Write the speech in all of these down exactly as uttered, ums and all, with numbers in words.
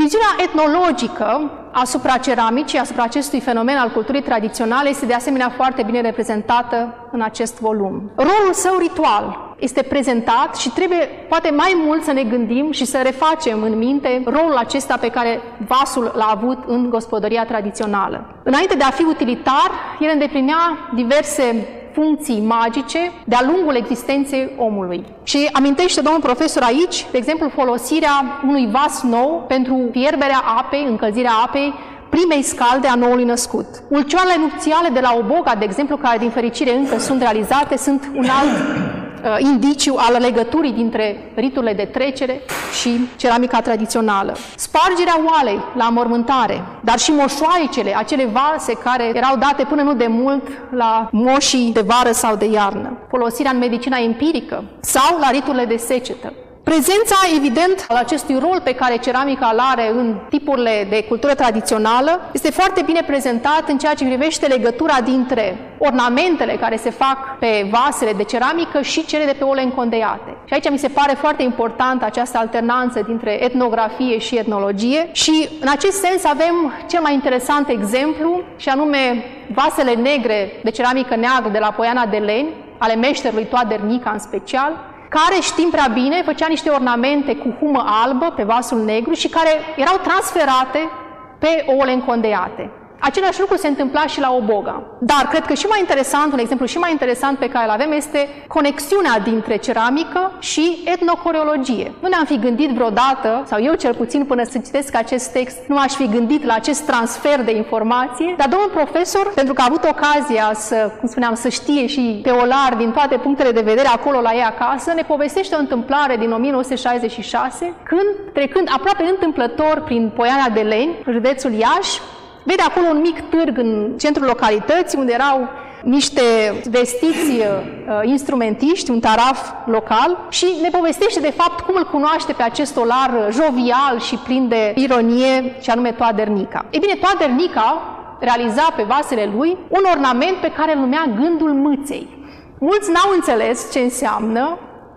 Viziunea etnologică asupra ceramicii, asupra acestui fenomen al culturii tradiționale, este de asemenea foarte bine reprezentată în acest volum. Rolul său ritual este prezentat și trebuie poate mai mult să ne gândim și să refacem în minte rolul acesta pe care vasul l-a avut în gospodăria tradițională. Înainte de a fi utilitar, el îndeplinea diverse funcții magice de-a lungul existenței omului. Și amintește domnul profesor aici, de exemplu, folosirea unui vas nou pentru fierberea apei, încălzirea apei, primei scalde a noului născut. Ulcioarele nupțiale de la Oboga, de exemplu, care din fericire încă sunt realizate, sunt un alt uh, indiciu al legăturii dintre riturile de trecere și ceramica tradițională. Spargerea oalei la mormântare, dar și moșoaicele, acele vase care erau date până nu de mult la moșii de vară sau de iarnă. Folosirea în medicina empirică sau la riturile de secetă. Prezența, evident, al acestui rol pe care ceramica îl are în tipurile de cultură tradițională este foarte bine prezentat în ceea ce privește legătura dintre ornamentele care se fac pe vasele de ceramică și cele de pe ole încondeiate. Și aici mi se pare foarte importantă această alternanță dintre etnografie și etnologie și în acest sens avem cel mai interesant exemplu și anume vasele negre de ceramică neagră de la Poiana de Leni, ale meșterului Toader Nica în special, care, știm prea bine, făcea niște ornamente cu humă albă pe vasul negru și care erau transferate pe ouăle încondeiate. Același lucru se întâmpla și la Oboga. Dar cred că și mai interesant, un exemplu și mai interesant pe care îl avem este conexiunea dintre ceramică și etnocoreologie. Nu ne-am fi gândit vreodată, sau eu cel puțin până să citesc acest text, nu aș fi gândit la acest transfer de informație, dar domnul profesor, pentru că a avut ocazia să, cum spuneam, să știe și pe olar din toate punctele de vedere acolo la ei acasă, ne povestește o întâmplare din o mie nouă sute șaizeci și șase, când, trecând aproape întâmplător prin Poiana de Leni, județul Iași, vede acolo un mic târg în centrul localității, unde erau niște vestiți uh, instrumentiști, un taraf local și ne povestește de fapt cum îl cunoaște pe acest olar jovial și plin de ironie, și anume Toader Nica. Ei bine, Toader Nica realiza pe vasele lui un ornament pe care îl numea gândul mâței. Mulți n-au înțeles ce înseamnă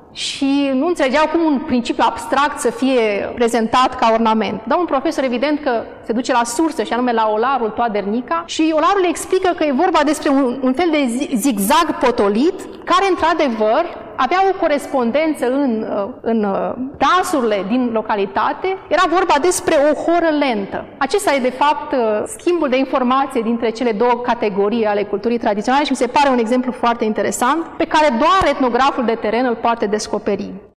și nu înțelegeau cum un principiu abstract să fie prezentat ca ornament. Domnul profesor, evident că se duce la sursă, și anume la olarul Toader Nica, și olarul le explică că e vorba despre un, un fel de zigzag potolit, care, într-adevăr, avea o corespondență în, în dansurile din localitate. Era vorba despre o horă lentă. Acesta e, de fapt, schimbul de informație dintre cele două categorii ale culturii tradiționale și mi se pare un exemplu foarte interesant, pe care doar etnograful de teren îl poate descoperi.